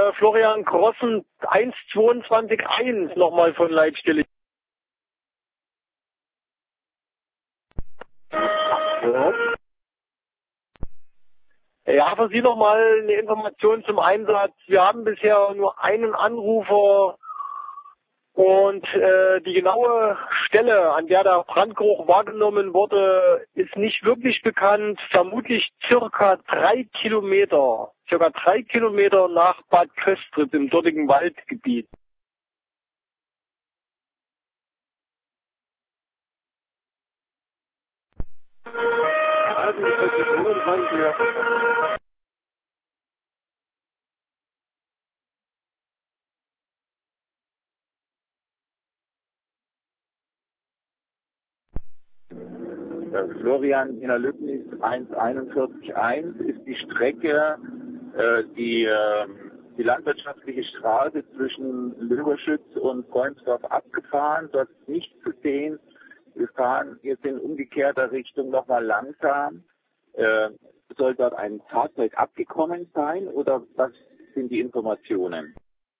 Florian Grossen 1,22,1 nochmal von Leitstelle. Ja, für Sie nochmal eine Information zum Einsatz. Wir haben bisher nur einen Anrufer und die genaue Stelle, an der der Brandgeruch wahrgenommen wurde, ist nicht wirklich bekannt. Vermutlich circa 3 Kilometer nach Bad Köstritz im dortigen Waldgebiet. Florian Wiener Lübnis 1,41,1 ist die Strecke, die landwirtschaftliche Straße zwischen Löberschütz und Golmsdorf abgefahren. Dort ist nichts zu sehen. Wir fahren jetzt in umgekehrter Richtung nochmal langsam. Soll dort ein Fahrzeug abgekommen sein oder was sind die Informationen?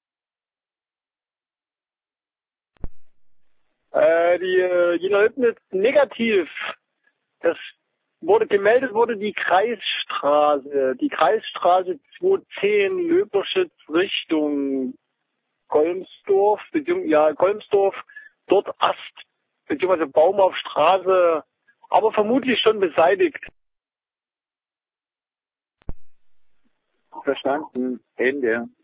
Die Lübnis negativ. Das gemeldet wurde die Kreisstraße 210 Löberschütz Richtung Golmsdorf, Golmsdorf, dort Ast, beziehungsweise Baum auf Straße, aber vermutlich schon beseitigt. Verstanden. Ende.